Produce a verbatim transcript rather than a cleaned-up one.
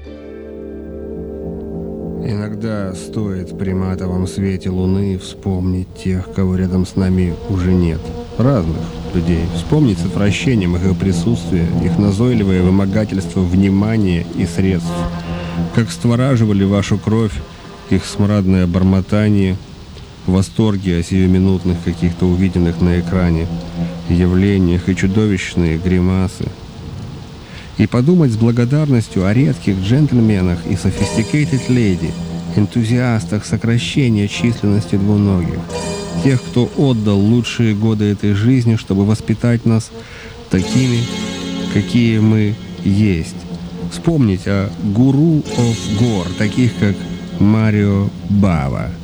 Иногда стоит при матовом свете луны вспомнить тех, кого рядом с нами уже нет. Разных людей. Вспомнить с отвращением их присутствие, их назойливое вымогательство внимания и средств. Как створаживали вашу кровь, их смрадное бормотание, восторги о сиюминутных каких-то увиденных на экране явлениях и чудовищные гримасы. И подумать с благодарностью о редких джентльменах и sophisticated lady, энтузиастах сокращения численности двуногих, тех, кто отдал лучшие годы этой жизни, чтобы воспитать нас такими, какие мы есть. Вспомнить о гуру of Gore, таких как Марио Бава.